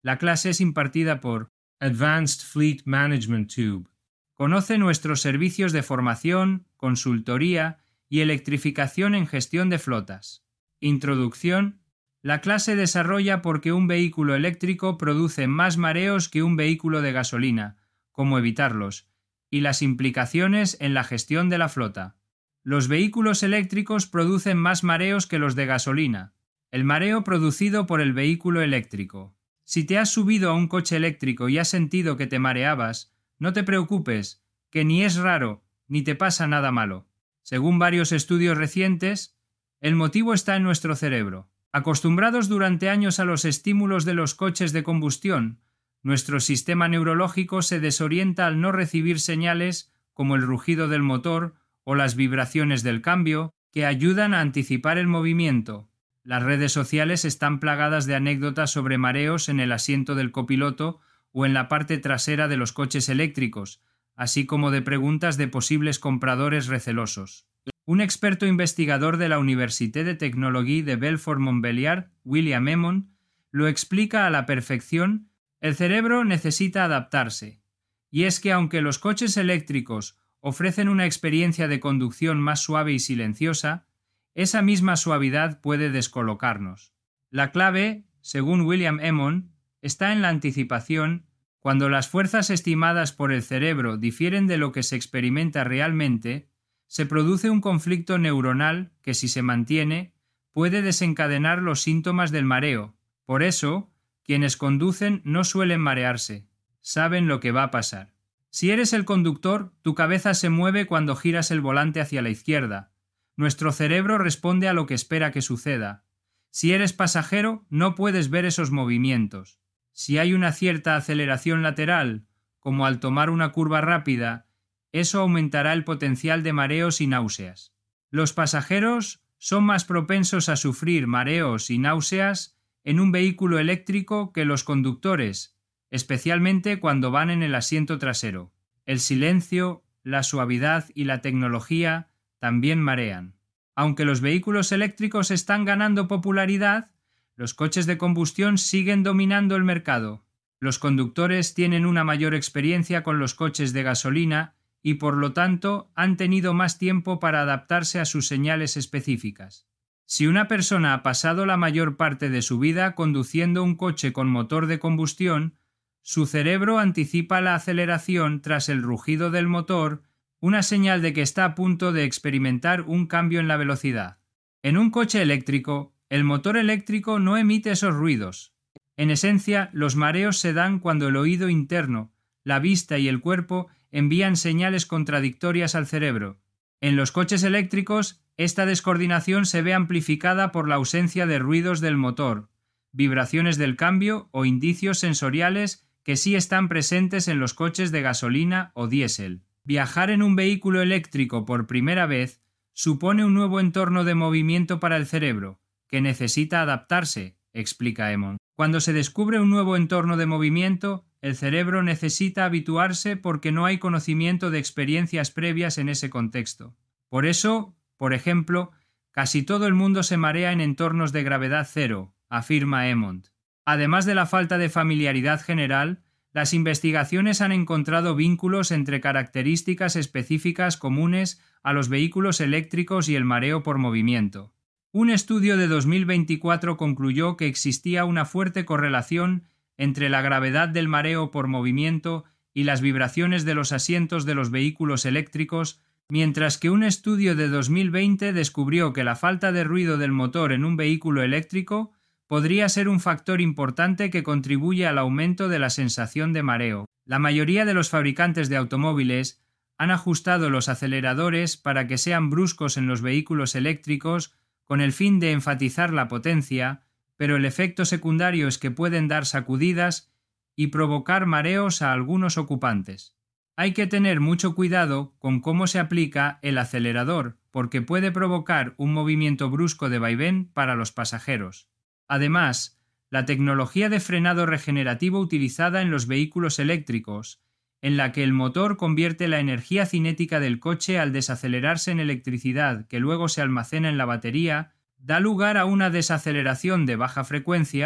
La clase es impartida por Advanced Fleet Management Tube. Conoce nuestros servicios de formación, consultoría y electrificación en gestión de flotas. Introducción. La clase desarrolla por qué un vehículo eléctrico produce más mareos que un vehículo de gasolina, cómo evitarlos, y las implicaciones en la gestión de la flota. Los vehículos eléctricos producen más mareos que los de gasolina. El mareo producido por el vehículo eléctrico. Si te has subido a un coche eléctrico y has sentido que te mareabas, no te preocupes, que ni es raro, ni te pasa nada malo. Según varios estudios recientes, el motivo está en nuestro cerebro. Acostumbrados durante años a los estímulos de los coches de combustión, nuestro sistema neurológico se desorienta al no recibir señales como el rugido del motor o las vibraciones del cambio, que ayudan a anticipar el movimiento. Las redes sociales están plagadas de anécdotas sobre mareos en el asiento del copiloto o en la parte trasera de los coches eléctricos, así como de preguntas de posibles compradores recelosos. Un experto investigador de la Université de Tecnologie de Belfort-Montbéliard, William Emmons, lo explica a la perfección. El cerebro necesita adaptarse. Y es que aunque los coches eléctricos ofrecen una experiencia de conducción más suave y silenciosa, esa misma suavidad puede descolocarnos. La clave, según William Emmons, está en la anticipación. Cuando las fuerzas estimadas por el cerebro difieren de lo que se experimenta realmente, se produce un conflicto neuronal que, si se mantiene, puede desencadenar los síntomas del mareo. Por eso, quienes conducen no suelen marearse. Saben lo que va a pasar. Si eres el conductor, tu cabeza se mueve cuando giras el volante hacia la izquierda. Nuestro cerebro responde a lo que espera que suceda. Si eres pasajero, no puedes ver esos movimientos. Si hay una cierta aceleración lateral, como al tomar una curva rápida, eso aumentará el potencial de mareos y náuseas. Los pasajeros son más propensos a sufrir mareos y náuseas en un vehículo eléctrico que los conductores, especialmente cuando van en el asiento trasero. El silencio, la suavidad y la tecnología también marean. Aunque los vehículos eléctricos están ganando popularidad, los coches de combustión siguen dominando el mercado. Los conductores tienen una mayor experiencia con los coches de gasolina y por lo tanto han tenido más tiempo para adaptarse a sus señales específicas. Si una persona ha pasado la mayor parte de su vida conduciendo un coche con motor de combustión, su cerebro anticipa la aceleración tras el rugido del motor, una señal de que está a punto de experimentar un cambio en la velocidad. En un coche eléctrico, el motor eléctrico no emite esos ruidos. En esencia, los mareos se dan cuando el oído interno, la vista y el cuerpo envían señales contradictorias al cerebro. En los coches eléctricos, esta descoordinación se ve amplificada por la ausencia de ruidos del motor, vibraciones del cambio o indicios sensoriales que sí están presentes en los coches de gasolina o diésel. Viajar en un vehículo eléctrico por primera vez supone un nuevo entorno de movimiento para el cerebro, que necesita adaptarse, explica Emmons. Cuando se descubre un nuevo entorno de movimiento, el cerebro necesita habituarse porque no hay conocimiento de experiencias previas en ese contexto. Por eso, por ejemplo, casi todo el mundo se marea en entornos de gravedad cero, afirma Emmons. Además de la falta de familiaridad general, las investigaciones han encontrado vínculos entre características específicas comunes a los vehículos eléctricos y el mareo por movimiento. Un estudio de 2024 concluyó que existía una fuerte correlación entre la gravedad del mareo por movimiento y las vibraciones de los asientos de los vehículos eléctricos, mientras que un estudio de 2020 descubrió que la falta de ruido del motor en un vehículo eléctrico podría ser un factor importante que contribuye al aumento de la sensación de mareo. La mayoría de los fabricantes de automóviles han ajustado los aceleradores para que sean bruscos en los vehículos eléctricos con el fin de enfatizar la potencia, pero el efecto secundario es que pueden dar sacudidas y provocar mareos a algunos ocupantes. Hay que tener mucho cuidado con cómo se aplica el acelerador, porque puede provocar un movimiento brusco de vaivén para los pasajeros. Además, la tecnología de frenado regenerativo utilizada en los vehículos eléctricos, en la que el motor convierte la energía cinética del coche al desacelerarse en electricidad que luego se almacena en la batería, da lugar a una desaceleración de baja frecuencia,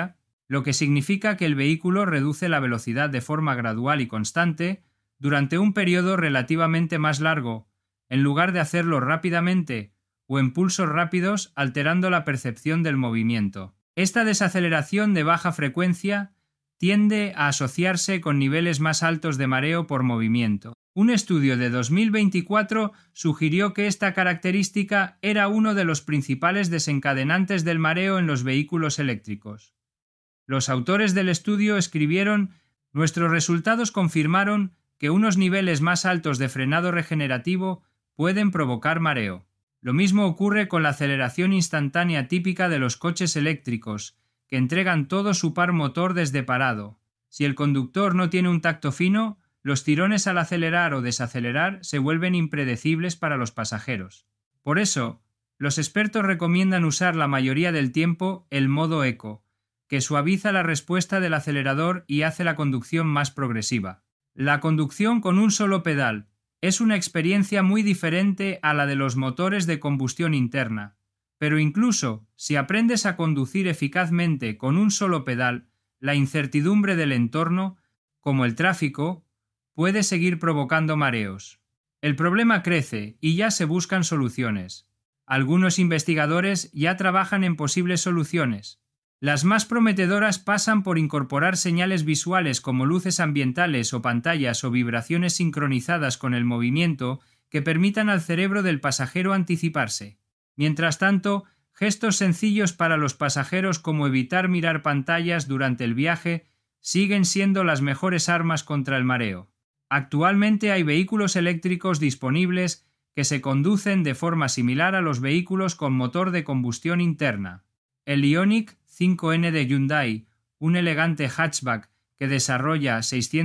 lo que significa que el vehículo reduce la velocidad de forma gradual y constante durante un periodo relativamente más largo, en lugar de hacerlo rápidamente o en pulsos rápidos, alterando la percepción del movimiento. Esta desaceleración de baja frecuencia tiende a asociarse con niveles más altos de mareo por movimiento. Un estudio de 2024 sugirió que esta característica era uno de los principales desencadenantes del mareo en los vehículos eléctricos. Los autores del estudio escribieron: «Nuestros resultados confirmaron que unos niveles más altos de frenado regenerativo pueden provocar mareo. Lo mismo ocurre con la aceleración instantánea típica de los coches eléctricos, que entregan todo su par motor desde parado. Si el conductor no tiene un tacto fino, los tirones al acelerar o desacelerar se vuelven impredecibles para los pasajeros. Por eso, los expertos recomiendan usar la mayoría del tiempo el modo eco, que suaviza la respuesta del acelerador y hace la conducción más progresiva. La conducción con un solo pedal es una experiencia muy diferente a la de los motores de combustión interna, pero incluso si aprendes a conducir eficazmente con un solo pedal, la incertidumbre del entorno, como el tráfico, puede seguir provocando mareos. El problema crece y ya se buscan soluciones. Algunos investigadores ya trabajan en posibles soluciones. Las más prometedoras pasan por incorporar señales visuales como luces ambientales o pantallas o vibraciones sincronizadas con el movimiento que permitan al cerebro del pasajero anticiparse. Mientras tanto, gestos sencillos para los pasajeros como evitar mirar pantallas durante el viaje siguen siendo las mejores armas contra el mareo. Actualmente hay vehículos eléctricos disponibles que se conducen de forma similar a los vehículos con motor de combustión interna. El Ioniq 5N de Hyundai, un elegante hatchback que desarrolla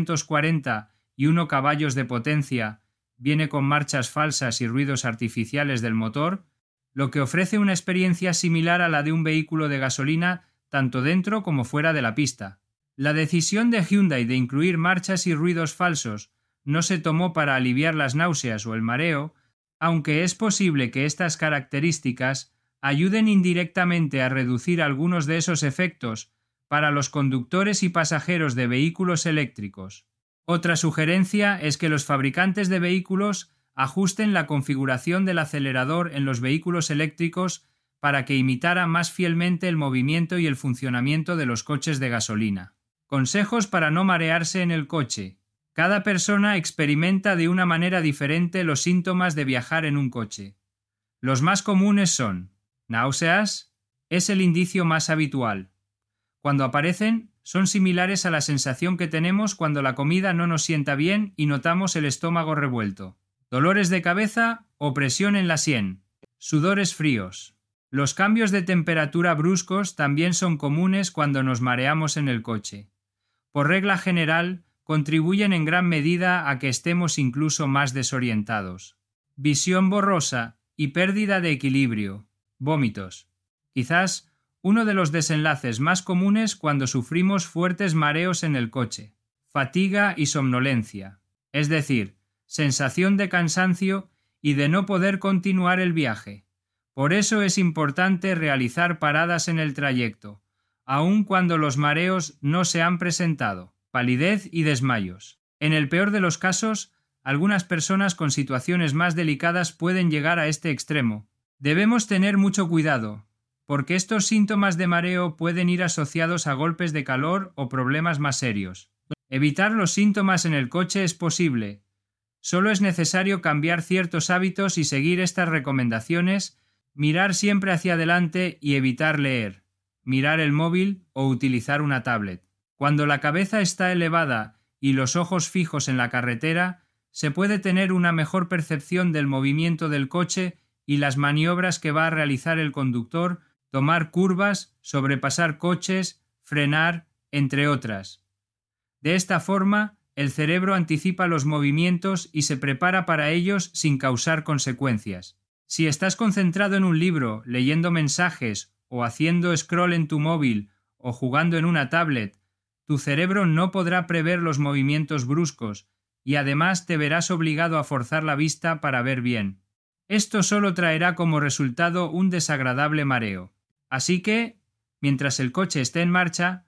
641 caballos de potencia, viene con marchas falsas y ruidos artificiales del motor, lo que ofrece una experiencia similar a la de un vehículo de gasolina tanto dentro como fuera de la pista. La decisión de Hyundai de incluir marchas y ruidos falsos no se tomó para aliviar las náuseas o el mareo, aunque es posible que estas características ayuden indirectamente a reducir algunos de esos efectos para los conductores y pasajeros de vehículos eléctricos. Otra sugerencia es que los fabricantes de vehículos ajusten la configuración del acelerador en los vehículos eléctricos para que imitara más fielmente el movimiento y el funcionamiento de los coches de gasolina. Consejos para no marearse en el coche. Cada persona experimenta de una manera diferente los síntomas de viajar en un coche. Los más comunes son: náuseas es el indicio más habitual. Cuando aparecen, son similares a la sensación que tenemos cuando la comida no nos sienta bien y notamos el estómago revuelto. Dolores de cabeza o presión en la sien. Sudores fríos. Los cambios de temperatura bruscos también son comunes cuando nos mareamos en el coche. Por regla general, contribuyen en gran medida a que estemos incluso más desorientados. Visión borrosa y pérdida de equilibrio. Vómitos. Quizás uno de los desenlaces más comunes cuando sufrimos fuertes mareos en el coche. Fatiga y somnolencia. Es decir, sensación de cansancio y de no poder continuar el viaje. Por eso es importante realizar paradas en el trayecto, aun cuando los mareos no se han presentado. Palidez y desmayos. En el peor de los casos, algunas personas con situaciones más delicadas pueden llegar a este extremo. Debemos tener mucho cuidado, porque estos síntomas de mareo pueden ir asociados a golpes de calor o problemas más serios. Evitar los síntomas en el coche es posible. Solo es necesario cambiar ciertos hábitos y seguir estas recomendaciones: mirar siempre hacia adelante y evitar leer, mirar el móvil o utilizar una tablet. Cuando la cabeza está elevada y los ojos fijos en la carretera, se puede tener una mejor percepción del movimiento del coche y las maniobras que va a realizar el conductor, tomar curvas, sobrepasar coches, frenar, entre otras. De esta forma, el cerebro anticipa los movimientos y se prepara para ellos sin causar consecuencias. Si estás concentrado en un libro, leyendo mensajes o haciendo scroll en tu móvil o jugando en una tablet, tu cerebro no podrá prever los movimientos bruscos y además te verás obligado a forzar la vista para ver bien. Esto solo traerá como resultado un desagradable mareo. Así que, mientras el coche esté en marcha,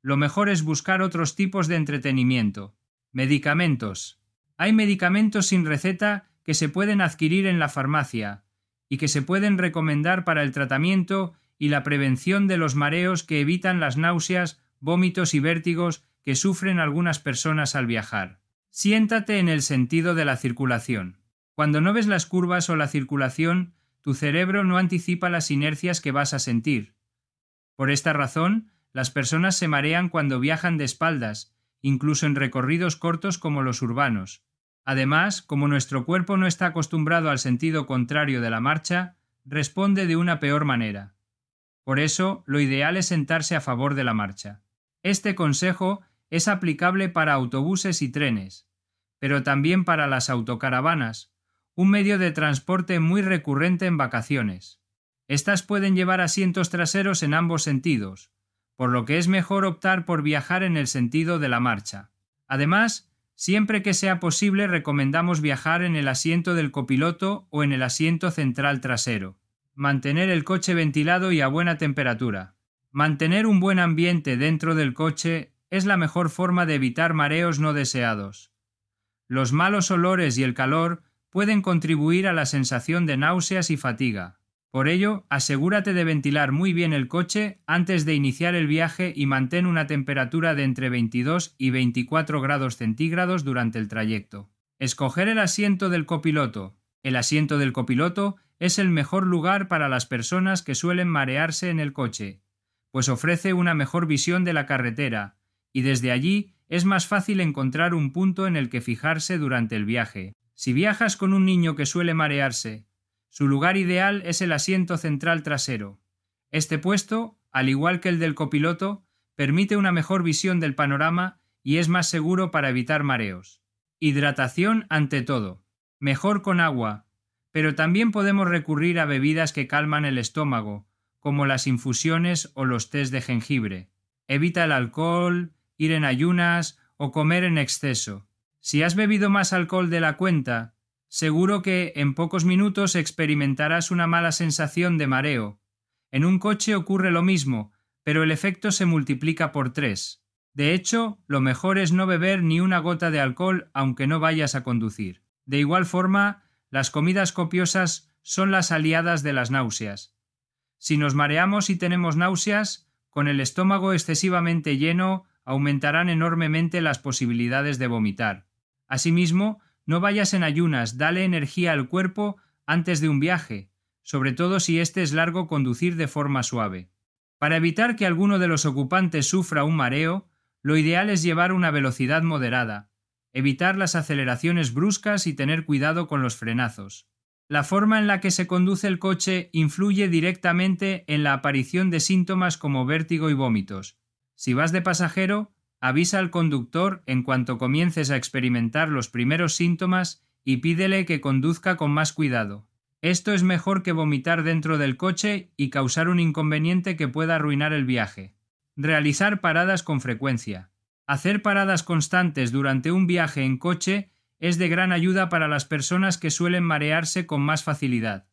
lo mejor es buscar otros tipos de entretenimiento. Medicamentos. Hay medicamentos sin receta que se pueden adquirir en la farmacia y que se pueden recomendar para el tratamiento y la prevención de los mareos que evitan las náuseas, vómitos y vértigos que sufren algunas personas al viajar. Siéntate en el sentido de la circulación. Cuando no ves las curvas o la circulación, tu cerebro no anticipa las inercias que vas a sentir. Por esta razón, las personas se marean cuando viajan de espaldas, incluso en recorridos cortos como los urbanos. Además, como nuestro cuerpo no está acostumbrado al sentido contrario de la marcha, responde de una peor manera. Por eso, lo ideal es sentarse a favor de la marcha. Este consejo es aplicable para autobuses y trenes, pero también para las autocaravanas, un medio de transporte muy recurrente en vacaciones. Estas pueden llevar asientos traseros en ambos sentidos, por lo que es mejor optar por viajar en el sentido de la marcha. Además, siempre que sea posible recomendamos viajar en el asiento del copiloto o en el asiento central trasero. Mantener el coche ventilado y a buena temperatura. Mantener un buen ambiente dentro del coche es la mejor forma de evitar mareos no deseados. Los malos olores y el calor pueden contribuir a la sensación de náuseas y fatiga. Por ello, asegúrate de ventilar muy bien el coche antes de iniciar el viaje y mantén una temperatura de entre 22 y 24 grados centígrados durante el trayecto. Escoger el asiento del copiloto. El asiento del copiloto es el mejor lugar para las personas que suelen marearse en el coche, pues ofrece una mejor visión de la carretera, y desde allí es más fácil encontrar un punto en el que fijarse durante el viaje. Si viajas con un niño que suele marearse, su lugar ideal es el asiento central trasero. Este puesto, al igual que el del copiloto, permite una mejor visión del panorama y es más seguro para evitar mareos. Hidratación ante todo. Mejor con agua, pero también podemos recurrir a bebidas que calman el estómago, como las infusiones o los tés de jengibre. Evita el alcohol, ir en ayunas o comer en exceso. Si has bebido más alcohol de la cuenta, seguro que en pocos minutos experimentarás una mala sensación de mareo. En un coche ocurre lo mismo, pero el efecto se multiplica por 3. De hecho, lo mejor es no beber ni una gota de alcohol aunque no vayas a conducir. De igual forma, las comidas copiosas son las aliadas de las náuseas. Si nos mareamos y tenemos náuseas, con el estómago excesivamente lleno, aumentarán enormemente las posibilidades de vomitar. Asimismo, no vayas en ayunas, dale energía al cuerpo antes de un viaje, sobre todo si este es largo, conducir de forma suave. Para evitar que alguno de los ocupantes sufra un mareo, lo ideal es llevar una velocidad moderada, evitar las aceleraciones bruscas y tener cuidado con los frenazos. La forma en la que se conduce el coche influye directamente en la aparición de síntomas como vértigo y vómitos. Si vas de pasajero, avisa al conductor en cuanto comiences a experimentar los primeros síntomas y pídele que conduzca con más cuidado. Esto es mejor que vomitar dentro del coche y causar un inconveniente que pueda arruinar el viaje. Realizar paradas con frecuencia. Hacer paradas constantes durante un viaje en coche es de gran ayuda para las personas que suelen marearse con más facilidad.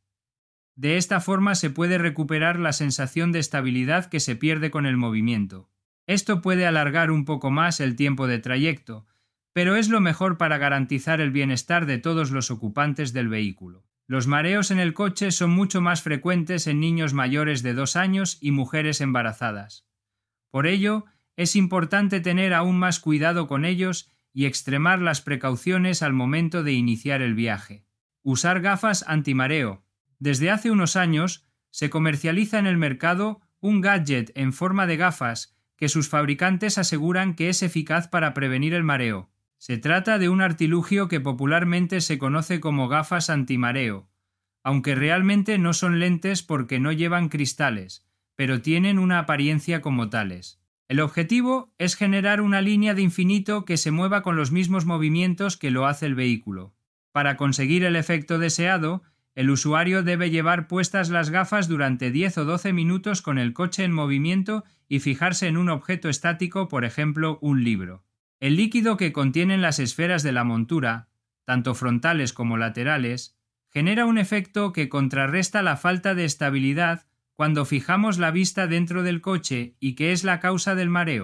De esta forma se puede recuperar la sensación de estabilidad que se pierde con el movimiento. Esto puede alargar un poco más el tiempo de trayecto, pero es lo mejor para garantizar el bienestar de todos los ocupantes del vehículo. Los mareos en el coche son mucho más frecuentes en niños mayores de 2 años y mujeres embarazadas. Por ello, es importante tener aún más cuidado con ellos y extremar las precauciones al momento de iniciar el viaje. Usar gafas antimareo. Desde hace unos años, se comercializa en el mercado un gadget en forma de gafas que sus fabricantes aseguran que es eficaz para prevenir el mareo. Se trata de un artilugio que popularmente se conoce como gafas antimareo, aunque realmente no son lentes porque no llevan cristales, pero tienen una apariencia como tales. El objetivo es generar una línea de infinito que se mueva con los mismos movimientos que lo hace el vehículo. Para conseguir el efecto deseado, el usuario debe llevar puestas las gafas durante 10 o 12 minutos con el coche en movimiento y fijarse en un objeto estático, por ejemplo, un libro. El líquido que contienen las esferas de la montura, tanto frontales como laterales, genera un efecto que contrarresta la falta de estabilidad cuando fijamos la vista dentro del coche y que es la causa del mareo.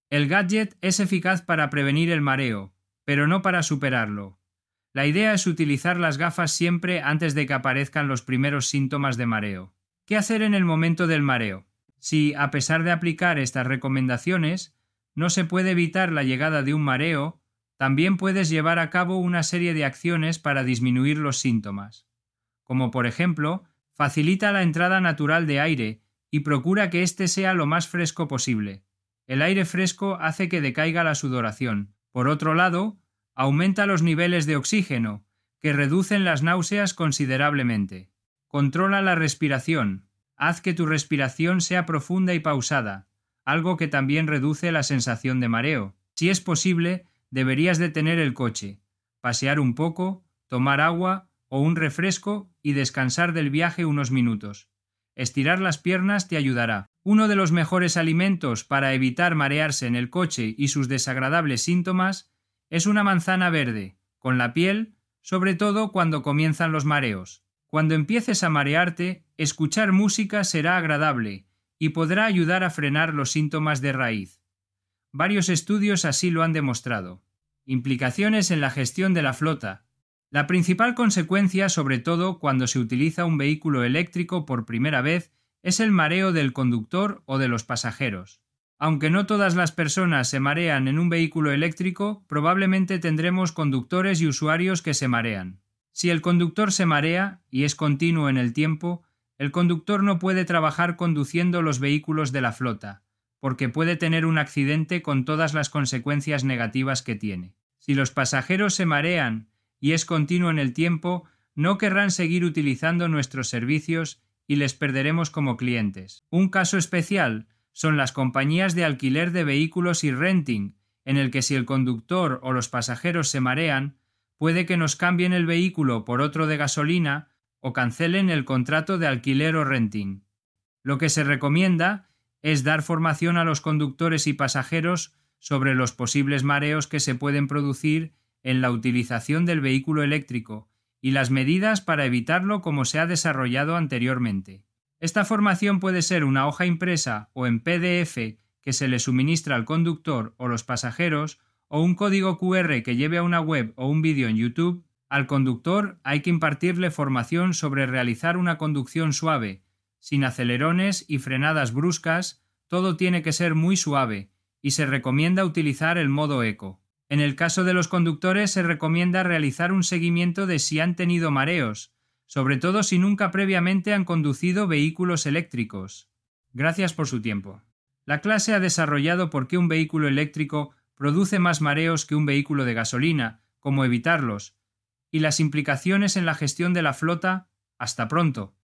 El gadget es eficaz para prevenir el mareo, pero no para superarlo. La idea es utilizar las gafas siempre antes de que aparezcan los primeros síntomas de mareo. ¿Qué hacer en el momento del mareo? Si, a pesar de aplicar estas recomendaciones, no se puede evitar la llegada de un mareo, también puedes llevar a cabo una serie de acciones para disminuir los síntomas. Como por ejemplo, facilita la entrada natural de aire y procura que éste sea lo más fresco posible. El aire fresco hace que decaiga la sudoración. Por otro lado, aumenta los niveles de oxígeno, que reducen las náuseas considerablemente. Controla la respiración. Haz que tu respiración sea profunda y pausada, algo que también reduce la sensación de mareo. Si es posible, deberías detener el coche, pasear un poco, tomar agua o un refresco y descansar del viaje unos minutos. Estirar las piernas te ayudará. Uno de los mejores alimentos para evitar marearse en el coche y sus desagradables síntomas es una manzana verde, con la piel, sobre todo cuando comienzan los mareos. Cuando empieces a marearte, escuchar música será agradable y podrá ayudar a frenar los síntomas de raíz. Varios estudios así lo han demostrado. Implicaciones en la gestión de la flota. La principal consecuencia, sobre todo cuando se utiliza un vehículo eléctrico por primera vez, es el mareo del conductor o de los pasajeros. Aunque no todas las personas se marean en un vehículo eléctrico, probablemente tendremos conductores y usuarios que se marean. Si el conductor se marea, y es continuo en el tiempo, el conductor no puede trabajar conduciendo los vehículos de la flota, porque puede tener un accidente con todas las consecuencias negativas que tiene. Si los pasajeros se marean y es continuo en el tiempo, no querrán seguir utilizando nuestros servicios y les perderemos como clientes. Un caso especial son las compañías de alquiler de vehículos y renting, en el que si el conductor o los pasajeros se marean, puede que nos cambien el vehículo por otro de gasolina o cancelen el contrato de alquiler o renting. Lo que se recomienda es dar formación a los conductores y pasajeros sobre los posibles mareos que se pueden producir en la utilización del vehículo eléctrico y las medidas para evitarlo como se ha desarrollado anteriormente. Esta formación puede ser una hoja impresa o en PDF que se le suministra al conductor o los pasajeros o un código QR que lleve a una web o un vídeo en YouTube. Al conductor hay que impartirle formación sobre realizar una conducción suave, sin acelerones y frenadas bruscas. Todo tiene que ser muy suave y se recomienda utilizar el modo eco. En el caso de los conductores se recomienda realizar un seguimiento de si han tenido mareos, sobre todo si nunca previamente han conducido vehículos eléctricos. Gracias por su tiempo. La clase ha desarrollado por qué un vehículo eléctrico produce más mareos que un vehículo de gasolina, cómo evitarlos, y las implicaciones en la gestión de la flota. Hasta pronto.